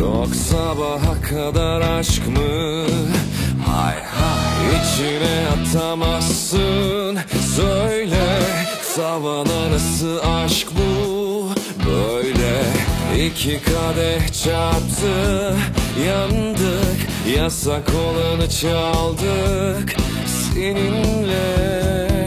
Yok sabaha kadar aşk mı? Hay hay, içine atamazsın. Söyle, tavan arası aşk bu böyle. İki kadeh çarptı, yandık. Yasak olanı çaldık seninle.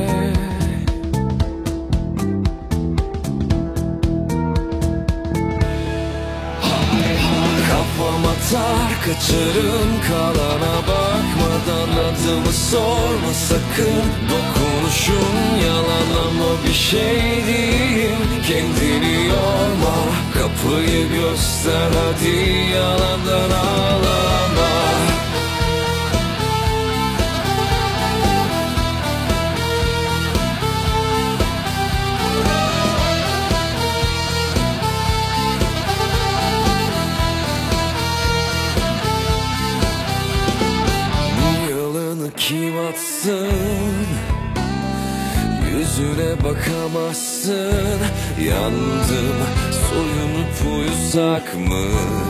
Kafam atar kaçarım, kalana bakmadan adımı sorma sakın. Dokunuşun yalan ama bir şey değil. Kendini yorma, kapıyı göster hadi, yalandan ağlama. Kim atsın? Yüzüne bakamazsın. Yandım, soyunup uyusak mı?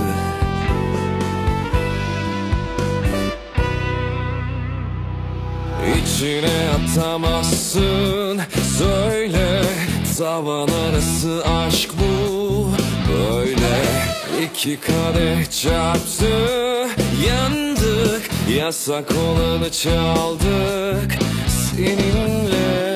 İçine atamazsın. Söyle, tavan arası aşk bu böyle. İki kadeh çarptı, yandık. Yasak olanı çaldık seninle.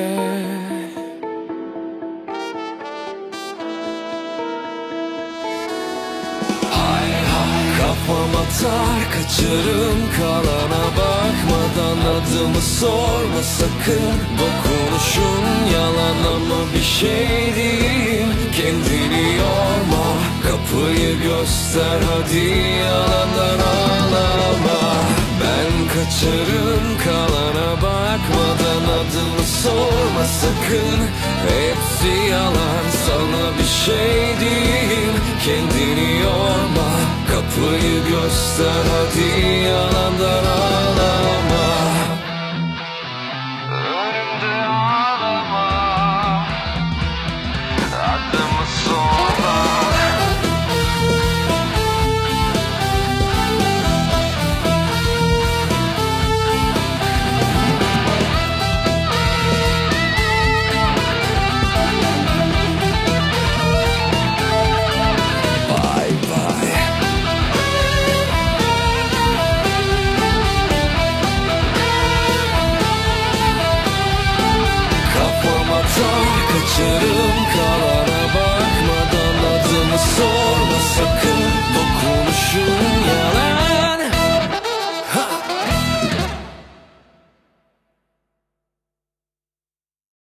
Hay hay, kafam atar kaçarım, kalana bakmadan adımı sorma sakın. Dokunuşun yalan ama bir şey değil. Kendini yorma, kapıyı göster hadi, yalandan ağlama. Ben kaçarım, kalana bakmadan adımı sorma sakın. Hepsi yalan, sana bir şey değil. Kendini yorma, kapıyı göster hadi, yalandan ağlama.